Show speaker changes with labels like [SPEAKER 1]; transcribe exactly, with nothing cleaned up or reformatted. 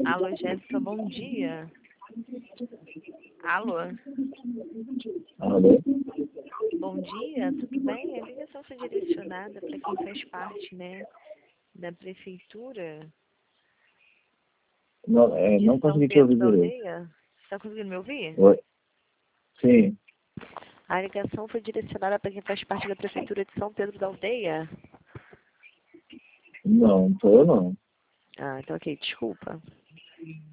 [SPEAKER 1] Alô, Jéssica, bom dia. Alô,
[SPEAKER 2] Alô?
[SPEAKER 1] bom dia, tudo bem? A ligação foi direcionada para quem faz parte, né, da prefeitura
[SPEAKER 2] Não, é,
[SPEAKER 1] de
[SPEAKER 2] não
[SPEAKER 1] São
[SPEAKER 2] consegui te
[SPEAKER 1] Pedro
[SPEAKER 2] ouvir
[SPEAKER 1] da
[SPEAKER 2] direito.
[SPEAKER 1] Aldeia. Está conseguindo me ouvir?
[SPEAKER 2] Oi? Sim.
[SPEAKER 1] A ligação foi direcionada para quem faz parte da prefeitura de São Pedro da Aldeia.
[SPEAKER 2] Não, tô eu não.
[SPEAKER 1] Ah, então ok, desculpa.